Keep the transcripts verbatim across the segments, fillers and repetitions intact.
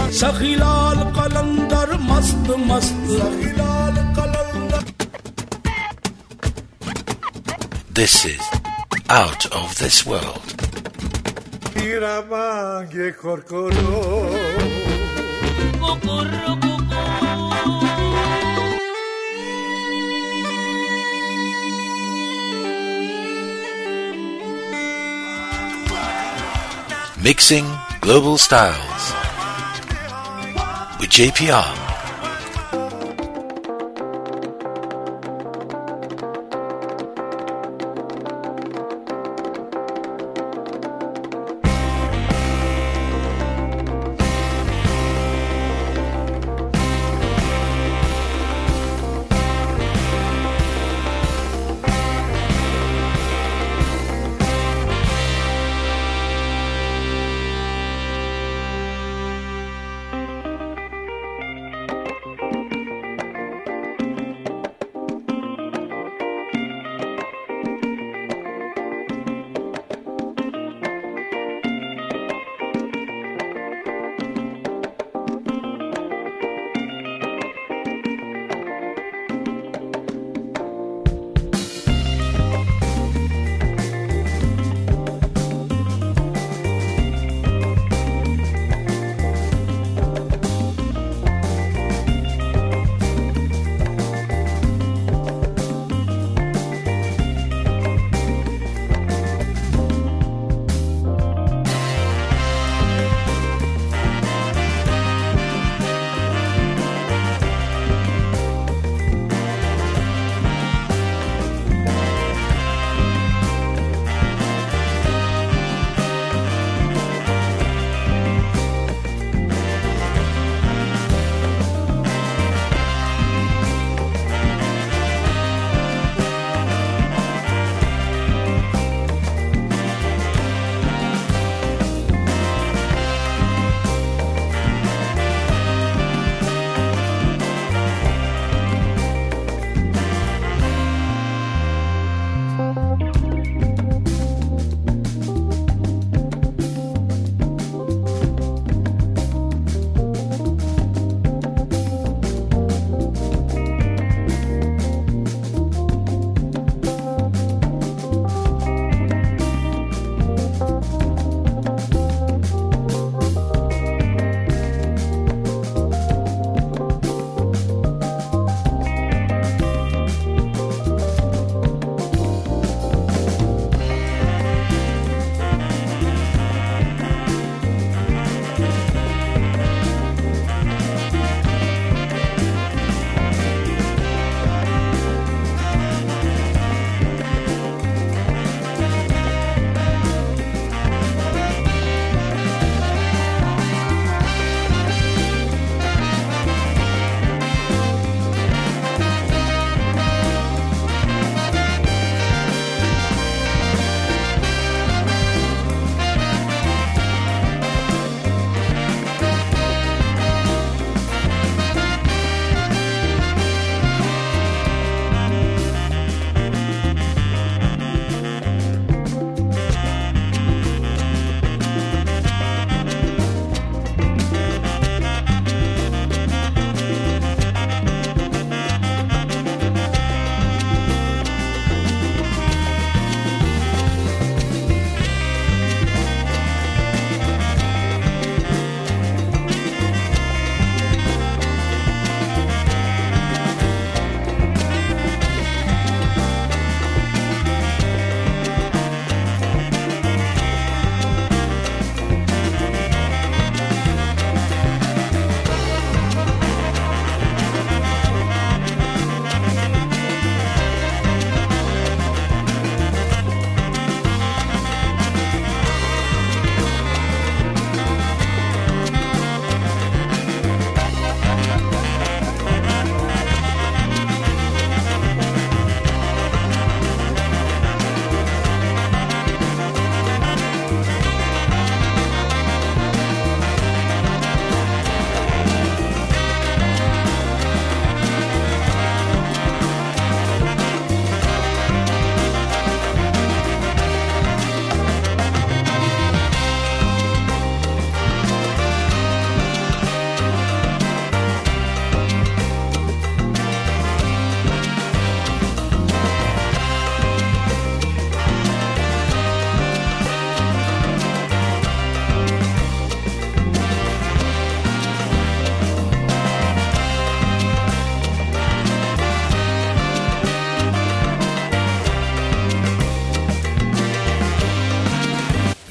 सखीलाल कलंदर मस्त मस्त सखीलाल कलंदर. This is Out of This World. Iramange korkoro. Kokoro koko. Mixing Global Styles with J P R.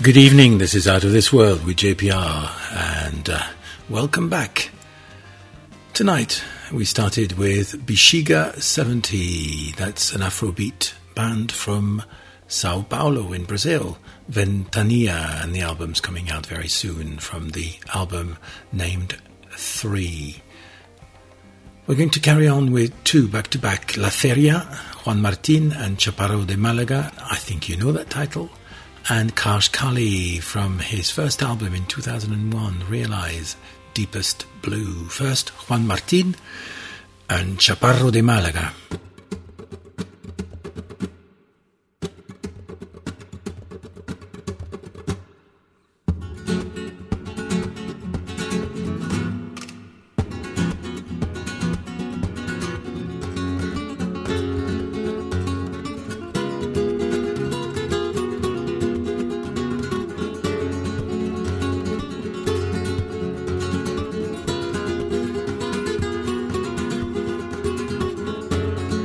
Good evening, this is Out of This World with J P R, and uh, welcome back. Tonight we started with Bexiga seventy, that's an Afrobeat band from Sao Paulo in Brazil, Ventania, and the album's coming out very soon from the album named Three. We're going to carry on with two back-to-back, La Feria, Juan Martin and Chaparro de Malaga, I think you know that title, and Kash Kali from his first album in two thousand one, Realize, Deepest Blue. First, Juan Martin and Chaparro de Malaga. Thank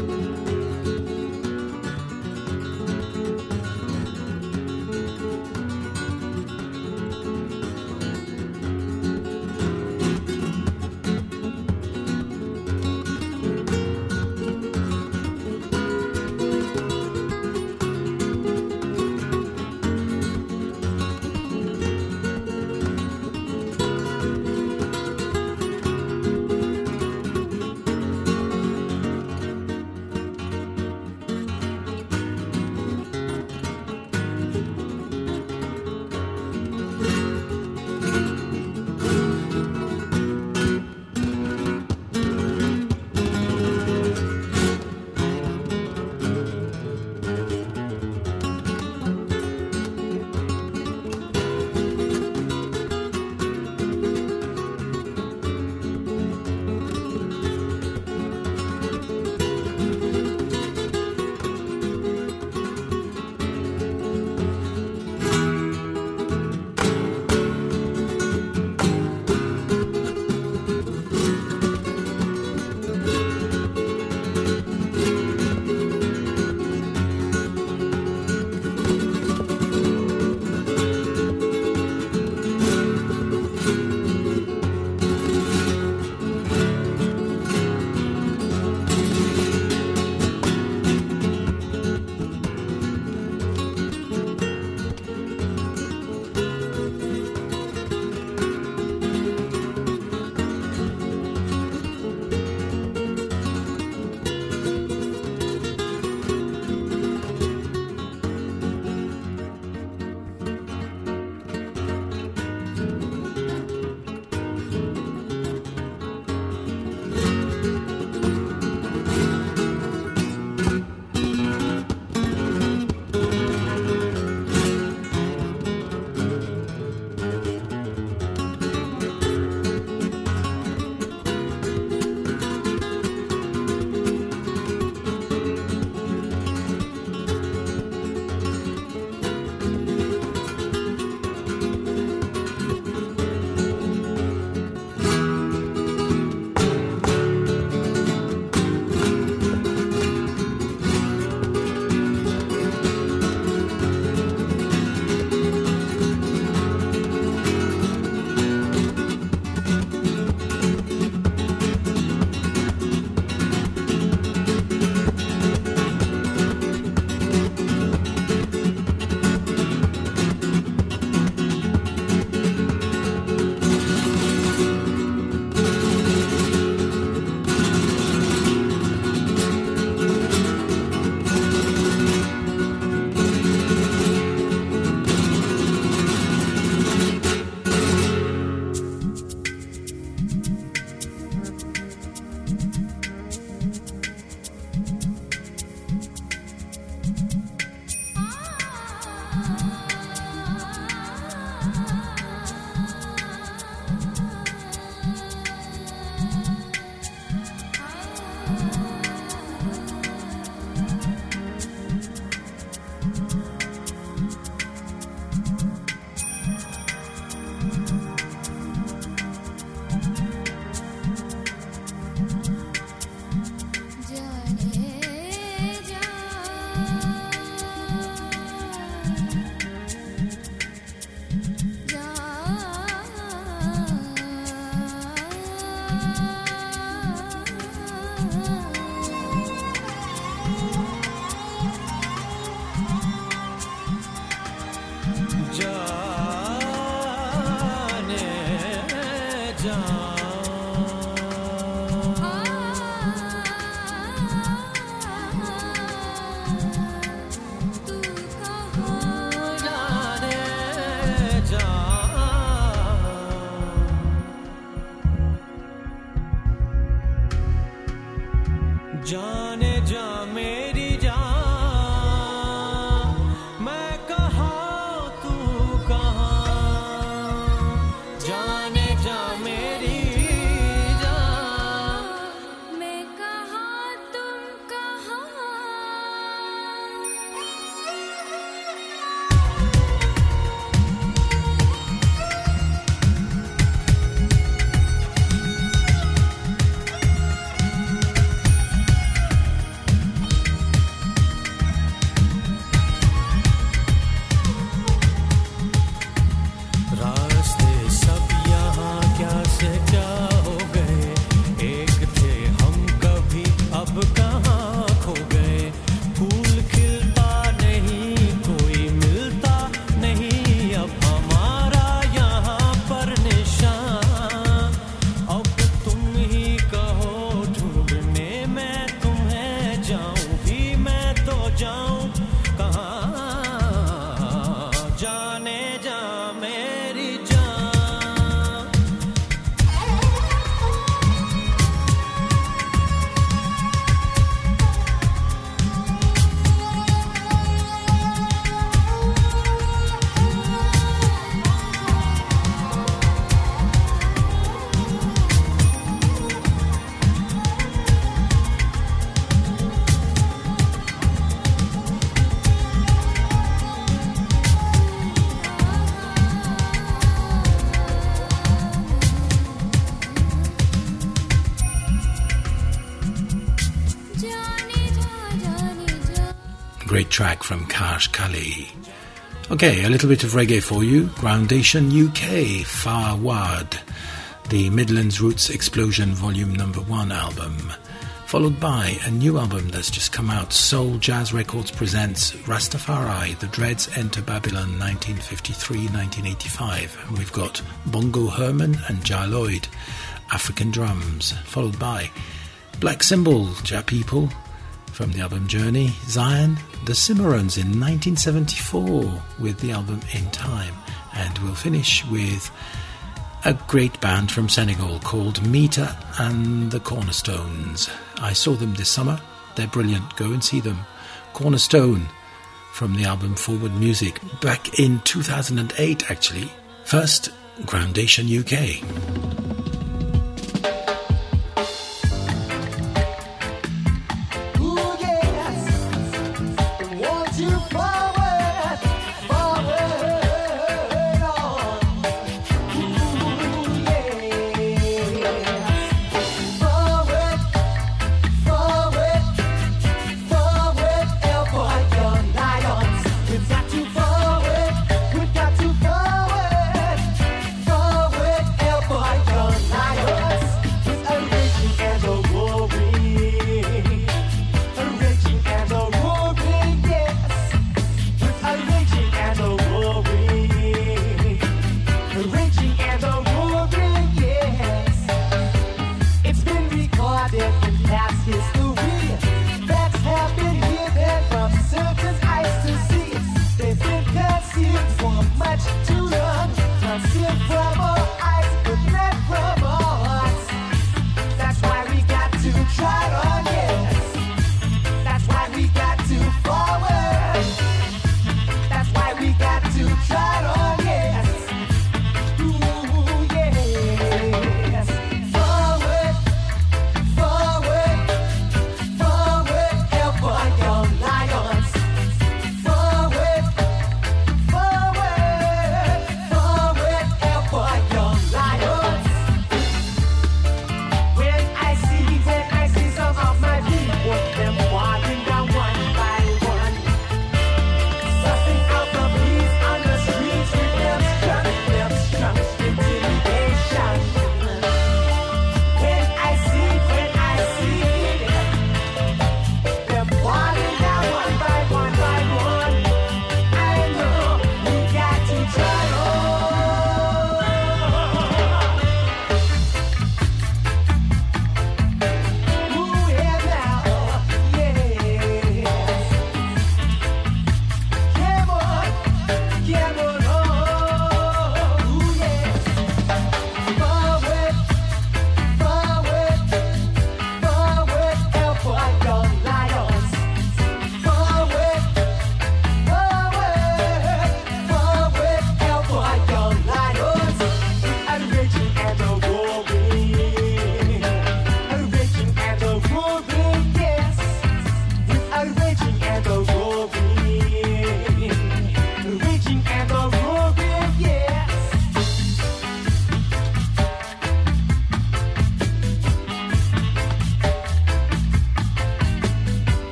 Great track from Kash Kali. Okay, a little bit of reggae for you. Groundation U K, Farwad, the Midlands Roots Explosion Volume Number One album, followed by a new album that's just come out. Soul Jazz Records presents Rastafari, The Dreads Enter Babylon, nineteen fifty-three to nineteen eighty-five. And we've got Bongo Herman and Jah Lloyd, African Drums, followed by Black Symbol, Jah People, from the album Journey, Zion, The Cimarrons in nineteen seventy-four with the album In Time. And we'll finish with a great band from Senegal called Mita and the Cornerstones. I saw them this summer. They're brilliant. Go and see them. Cornerstone from the album Forward Music back in two thousand eight, actually. First, Groundation U K.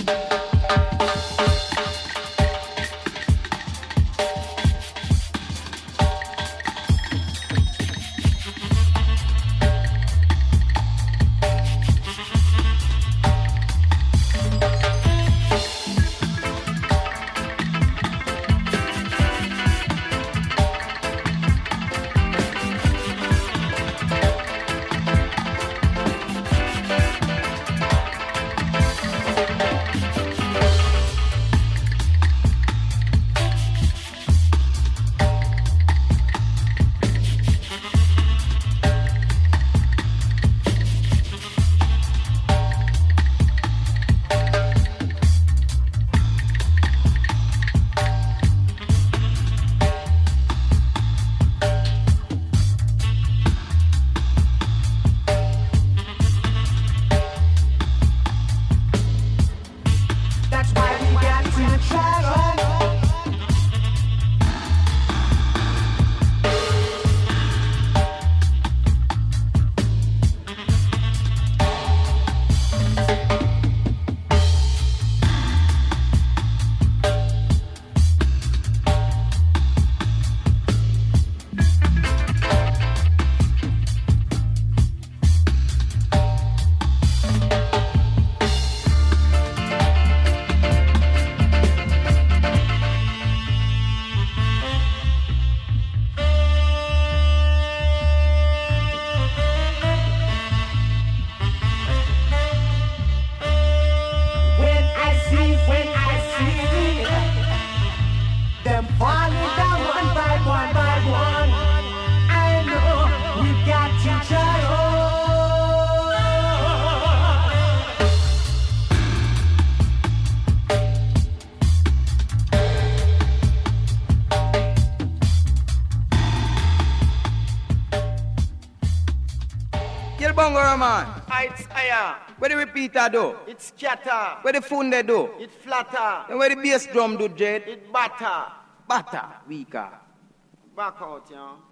Bongo man. It's higher. Where the repeater do? It's scatter. Where the funde do? It flatter. And where the bass drum do, Jed? It batter. Batter. Weaker. Back out, you know.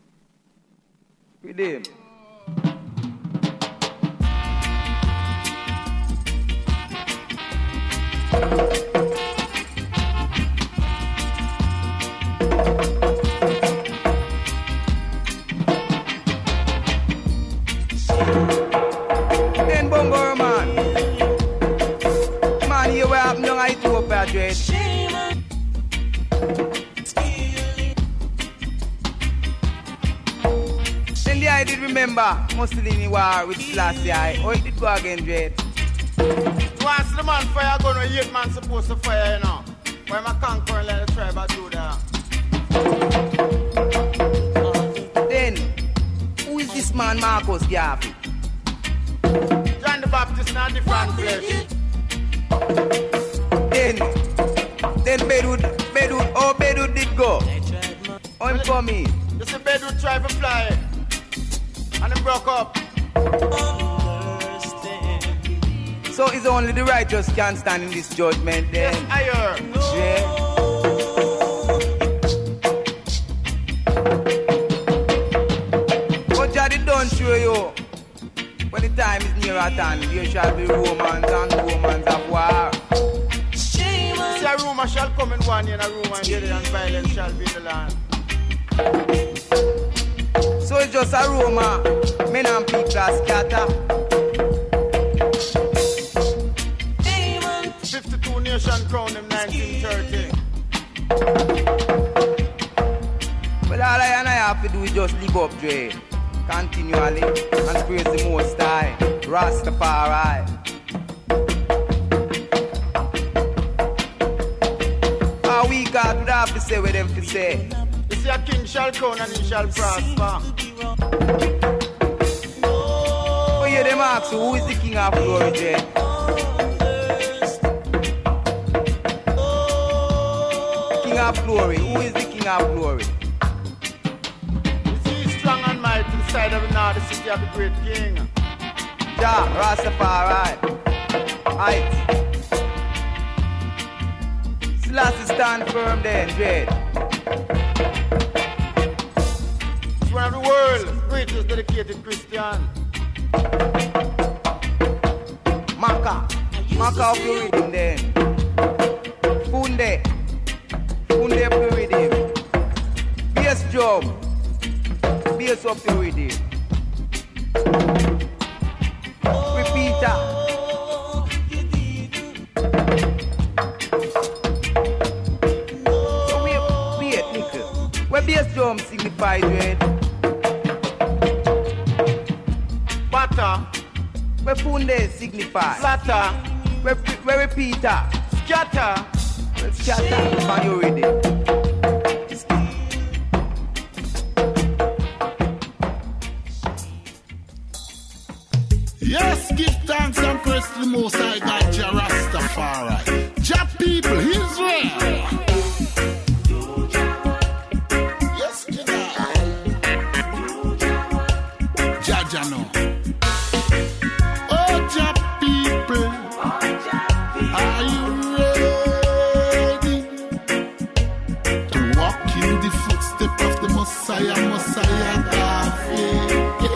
With him. Then Bongo man. Man, you were up young I do up at Jed. I did remember Mussolini war with Selassie. Oh, it did go again, Jed. Once the man fire gun, a eight man supposed to fire, you know. Why am I conquering let the tribe I do that? Then, who is this man Marcus Garvey? John the Baptist in a different place. Then, then Bedwood, Bedwood, oh Bedwood did go. Oh, him coming. You see Bedwood try to fly. And it broke up. So it's only the righteous can stand in this judgment then. Yes, I heard. Yeah. But Jaddy don't show you. When the time is near at hand, there shall be romance and romance of war. See, a rumor shall come in one year, and a rumor in the other, and violence shall be in the land. So it's just a rumor, men and people are scatter. fifty-two nation crown in nineteen thirty. But all I and I have to do is just live up, Dre, continually, and praise the Most High, Rastafari. How we got would have to say what them to say. You see, a king shall crown and he shall prosper. Oh, yeah, them ask you, who is the king of glory, Jay? King of glory, who is the king of glory? You see, he's strong and mighty inside of the north, the city of the great king. Ja, Rastafari. Right. Selassie stand firm then, Jay. One of the world's greatest dedicated Christian. Maka. Mark off your rhythm then. Funde. Funde up your rhythm. Bass drum. Bass up your rhythm. Repeater. So wait, wait, Nickel. What bass drum signifies, right? Butter. Where funde signify? Flatter. Where, where repeater? Scatter. Where scatter? Can you read it? Yes, give thanks and praise to the Most High God, Jah Rastafari. Jah people, Israel. Yes, Jah Jah no. Oh, Jah people, are you ready to walk in the footsteps of the Messiah, Messiah David?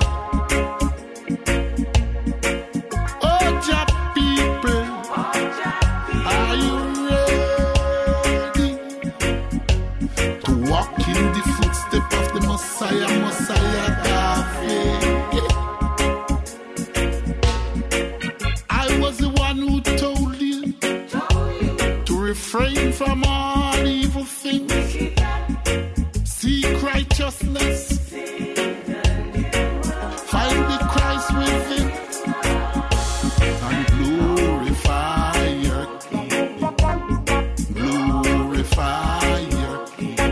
Messiah, Messiah David. I was the one who told you, told you to refrain from all evil things. Seek righteousness. Find the Christ within and glorify your King. Glorify your King.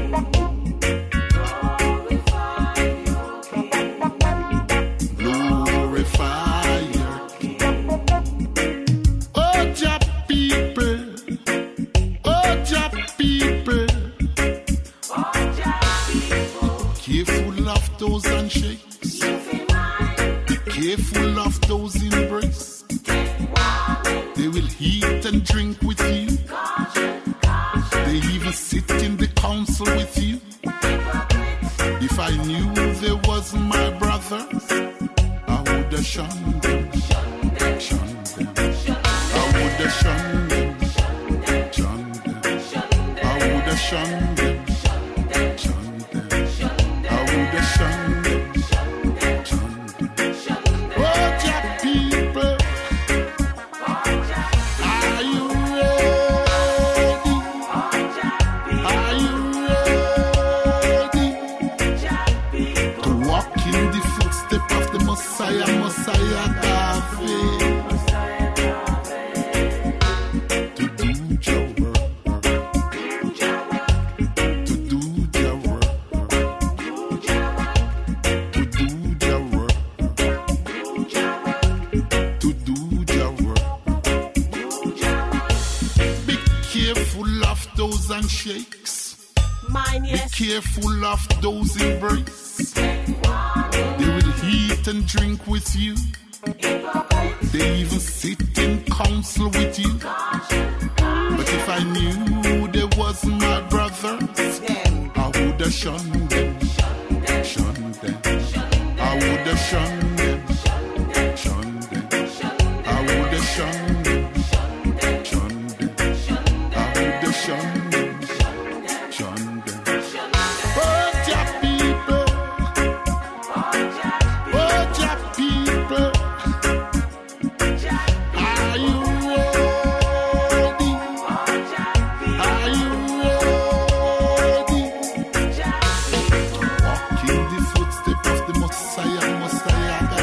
Those handshakes, be careful of those embrace. They will eat and drink with you. They even sit in the council with you. If I knew they wasn't my brothers, I would have shunned them, shunned them. I would have shunned them, shunned them. I would have shunned them. Messiah, Messiah David, to do your work, to do your work, to do your work, to do your work. Be careful of those handshakes. Mine, yes. Be careful of those embrace. They will eat and drink with you. They even sit in council with you. But if I knew they wasn't my brothers, I would have shunned them, shunned them. I would have shunned them, shunned them. I would have shunned them, shunned them. I would have shunned them, shunned them. Oh, Jah people. Messiah, Messiah.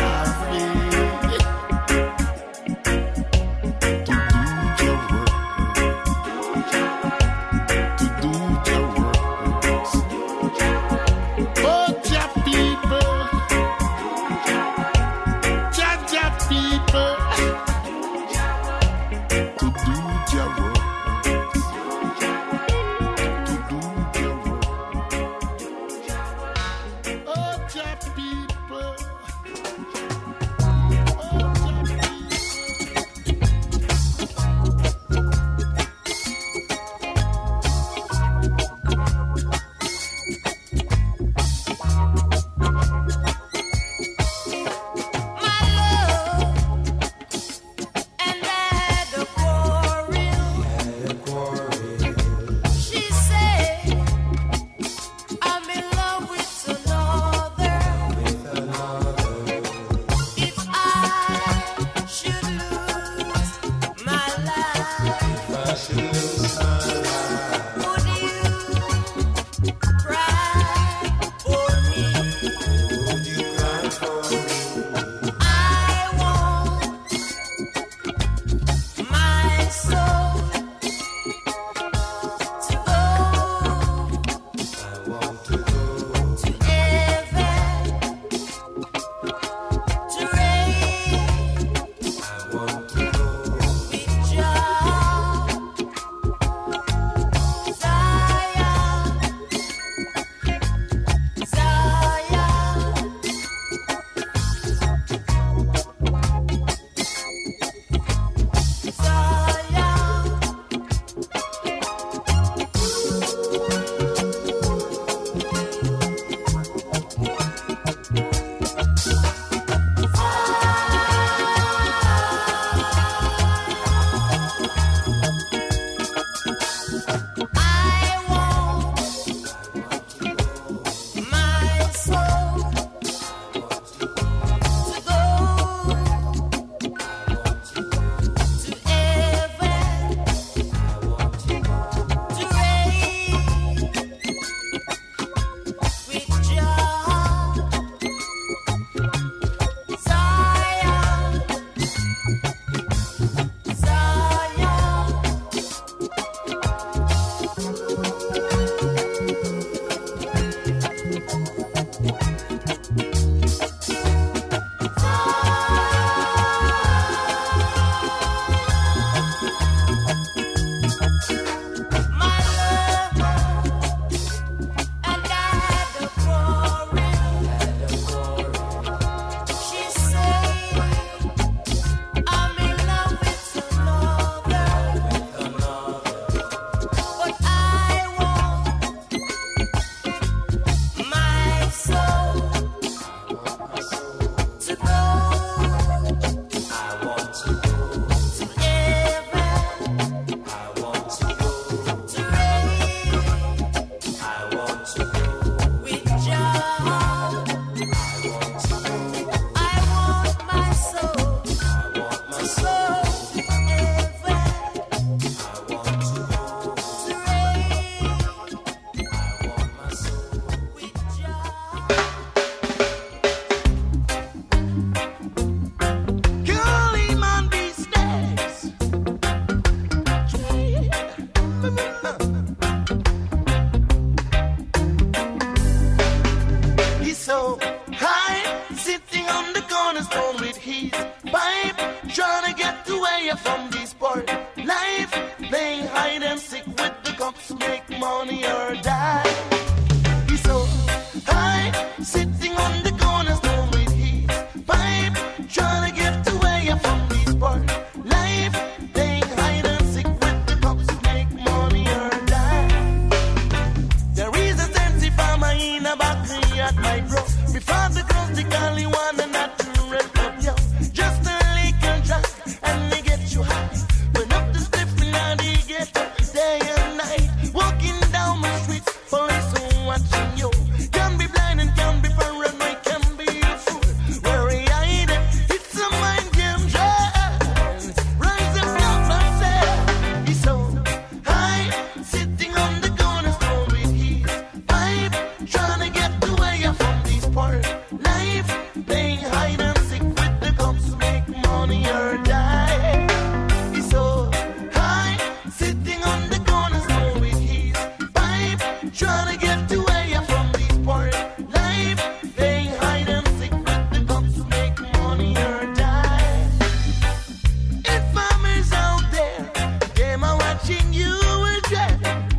from this part. Life, playing hide and seek with the cops, make money or die. He's so high, sitting on the corner stone with his pipe, trying to get away from this part. Life, playing hide and seek with the cops, make money or die. There is a sense if I'm in a bakery at my bro. Before the cross, the only one and not to rest up, yo. Just a little drunk and they get you high. Burn up the stiff and they get up day and night. Walking down my street, police are watching you. Can be blind and can be paranoid, can be a fool. Where he hide it, it's a mind game drive. Rise up now and say, he's so high, sitting on the corner stone with his pipe, trying to get away from this part. Life, playing hide and seek with the cops, make money or die. He's so high, sitting on the corner stone with his pipe, trying to get away from this part. Life, playing hide and seek with the cops, make money or die. If farmers out there, them are watching you with dread.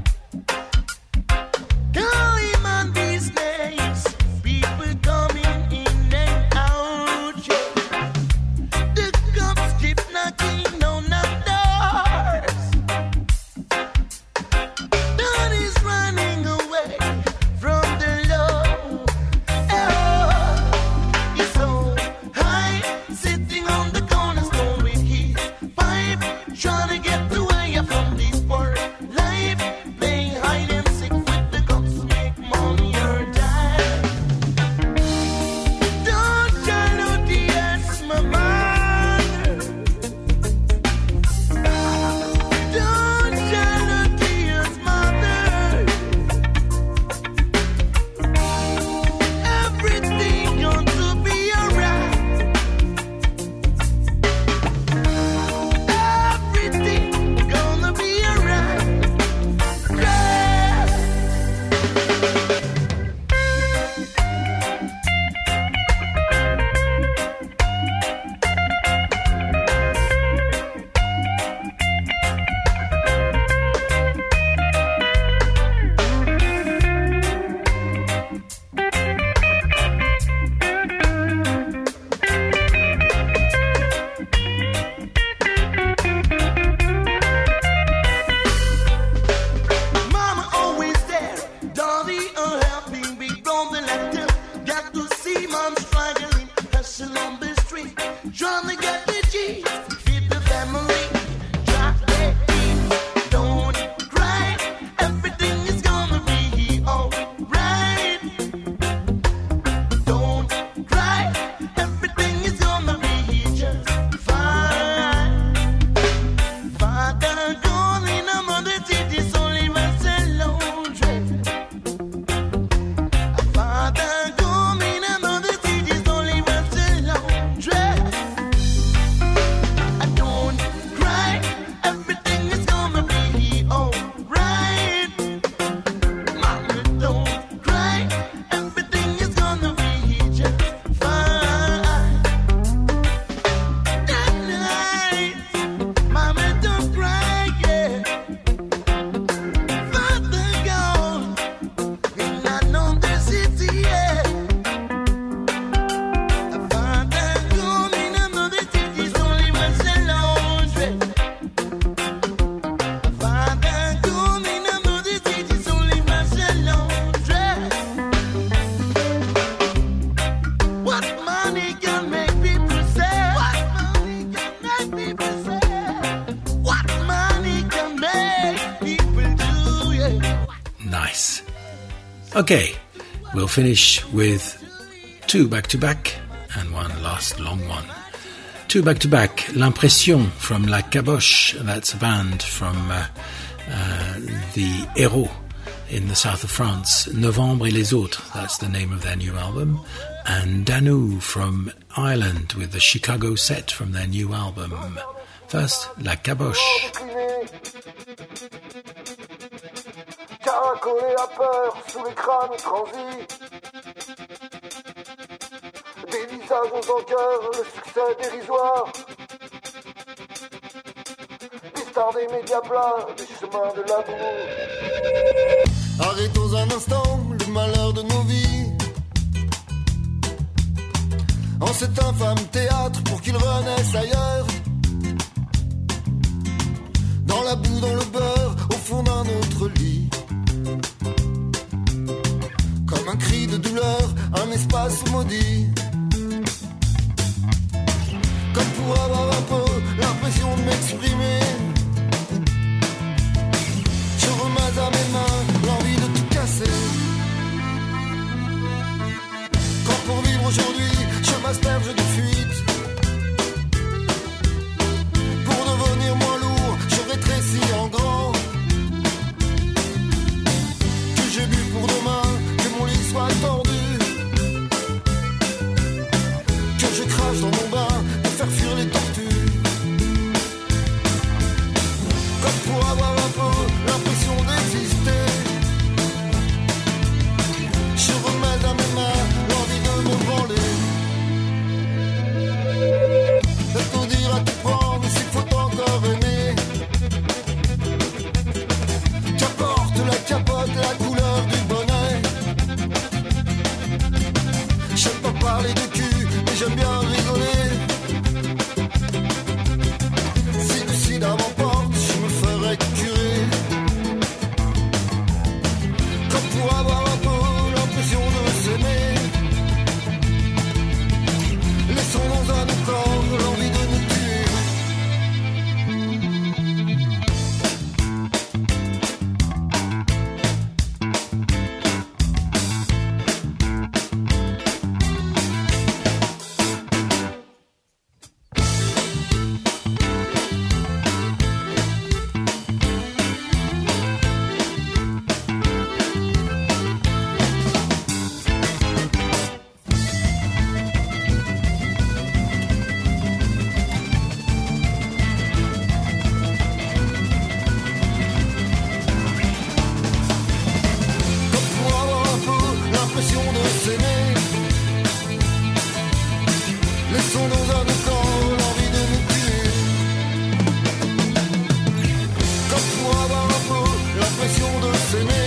Call him on business, people coming in and out. Yeah. The cops keep knocking on the doors. None is running away from the law. Oh, he's so high, sitting on the corner stone with his pipe, trying to get away from this part. Life, playing hide and seek with the cops, make money or die. Don't try to tears my mother. Don't try to tears mother. Everything going to be alright. Everything gonna be alright. Yeah. Mama always there, Daddy helping, big brother left. Got to see mom struggling, hustle on the street, trying to get the G's, feed the family. Drop that beat, don't cry, everything is gonna be alright. Don't cry, everything is gonna be just fine. Father gone in a mother city, only was alone. Father gone in a mother city, only was alone. I don't cry, everything is gonna be alright. Mama, don't cry, everything is gonna be just fine. That night, Mama, don't cry, yeah. Father gone in another city, yeah. Father gone in another city, only was alone. Father gone in another city, only was alone. What money can make people say? What money can make people say? What money can make people do? Yeah. Nice. Okay, we'll finish with two back to back and one last long one. Two back to back. L'Impression from La Caboche. That's a band from uh, uh, the Hérault in the south of France. Novembre et les autres. That's the name of their new album. And Danu from Ireland with the Chicago Set from their new album. First, La Caboche. Caracoler à peur sous les crânes transis. Des visages aux encoeurs, le succès dérisoire. stars des médias plats, des chemins de l'amour. Arrêtons un instant le malheur de nos vies en cet infâme théâtre pour qu'il renaisse ailleurs. Dans la boue, dans le beurre, au fond d'un autre lit. Comme un cri de douleur, un espace maudit. Comme pour avoir un peu l'impression de m'exprimer. Je remets à mes mains l'envie de tout casser. Quand pour vivre aujourd'hui, je m'asperge de fuite. Pour devenir moins lourd, je rétrécis en grand. Que j'ai bu pour demain, que mon lit soit tordu. Que je crache dans mon bain pour faire fuir les tortues. Comme pour avoir un peu l'impression d'exister. Je remets à mes mains l'envie de me branler. De tout dire à tout prendre s'il faut encore aimer. Qu'apporte la capote, la couleur du bonnet. J'aime pas parler de cul, mais j'aime bien rigoler. Si le sida m'emporte, je me ferai curer. Comme pour avoir un peu l'impression de s'aimer. Laissons dans un corps l'envie de nous tuer. Comme pour avoir un peu l'impression de s'aimer. Laissons dans un corps l'envie de nous tuer. Comme pour avoir un peu l'impression de s'aimer.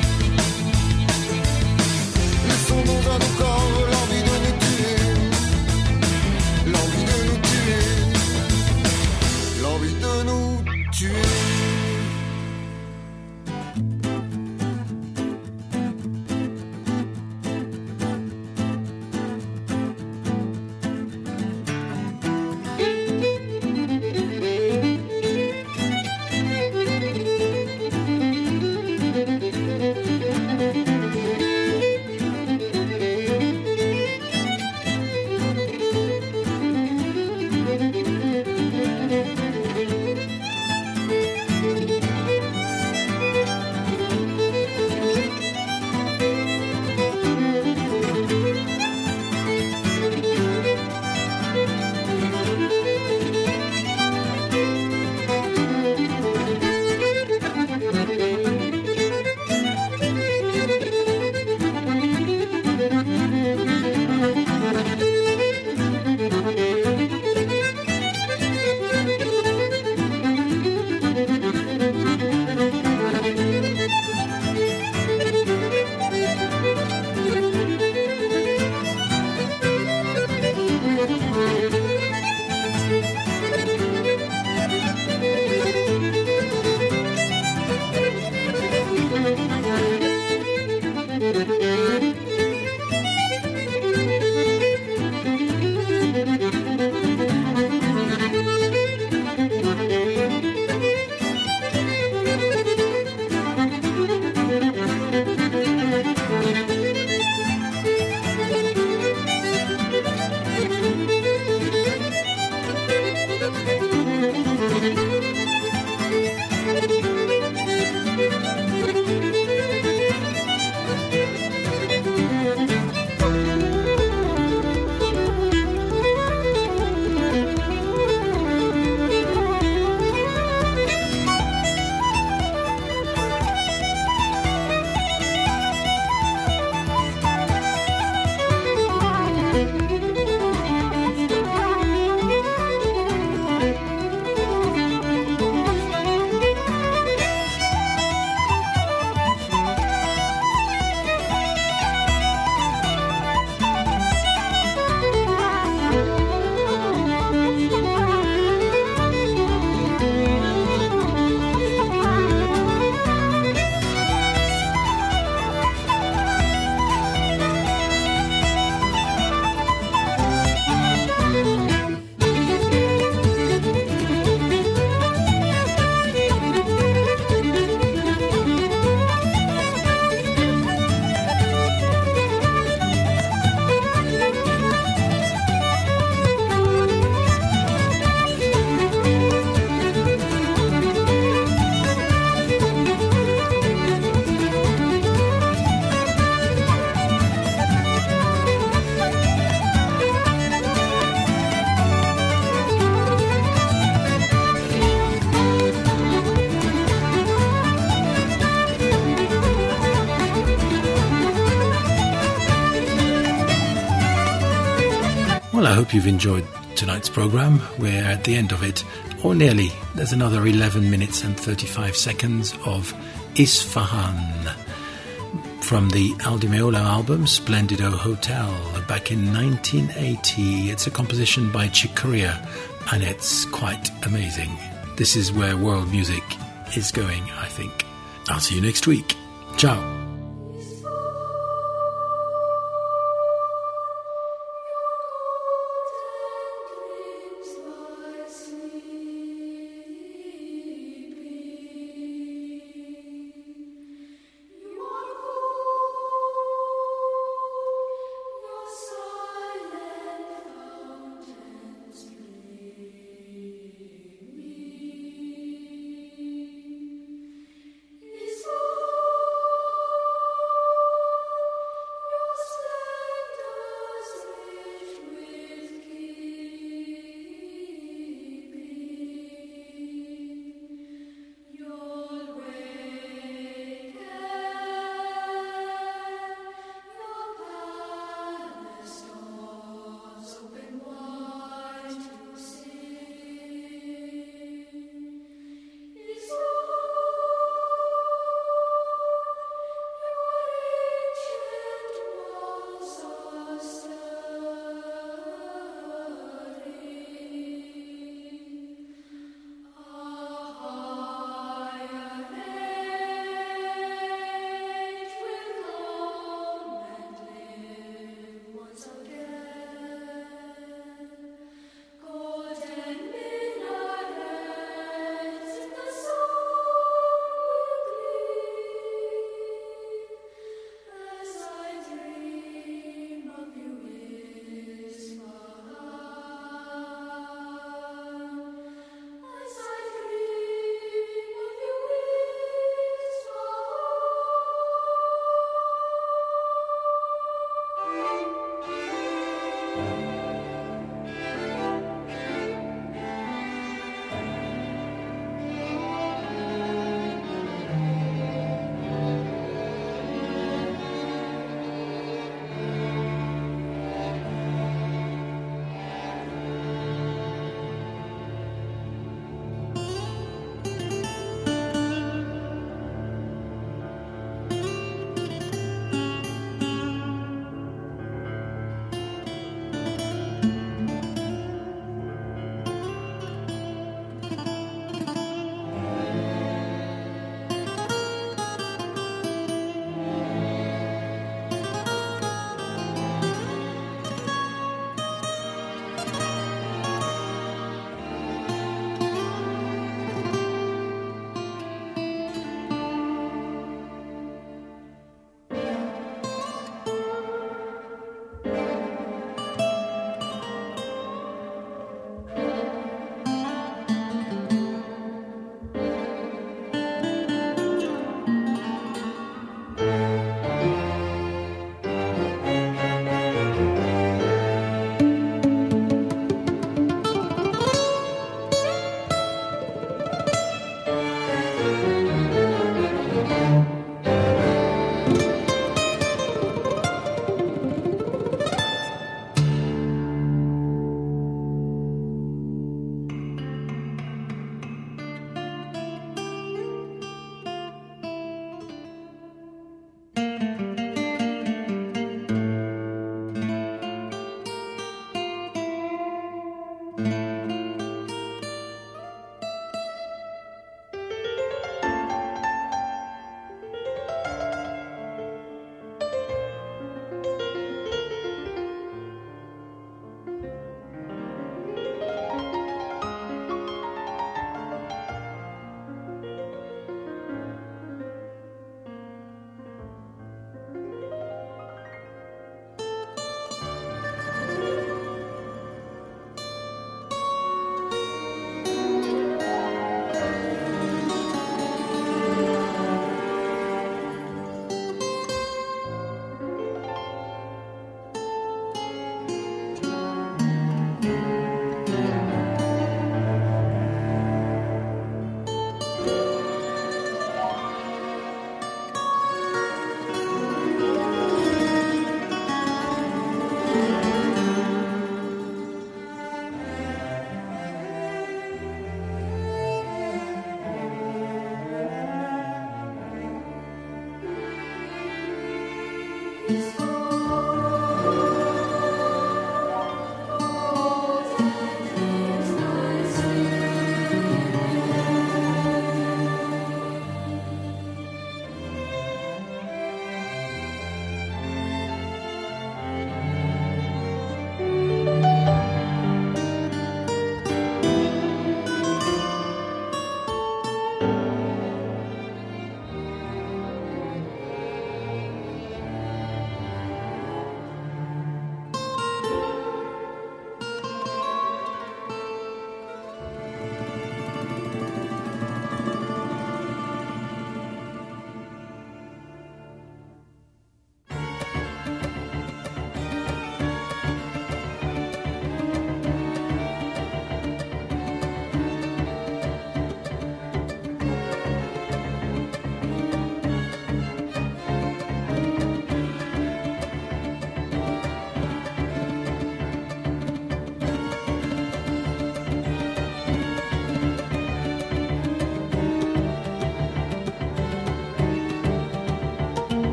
Laissons dans un corps l'envie de nous tuer. L'envie de nous tuer. L'envie de nous tuer. Well, I hope you've enjoyed tonight's program. We're at the end of it, or nearly. There's another eleven minutes and thirty-five seconds of Isfahan from the Al Di Meola album Splendido Hotel back in nineteen eighty. It's a composition by Chick Corea, and it's quite amazing. This is where world music is going, I think. I'll see you next week. Ciao.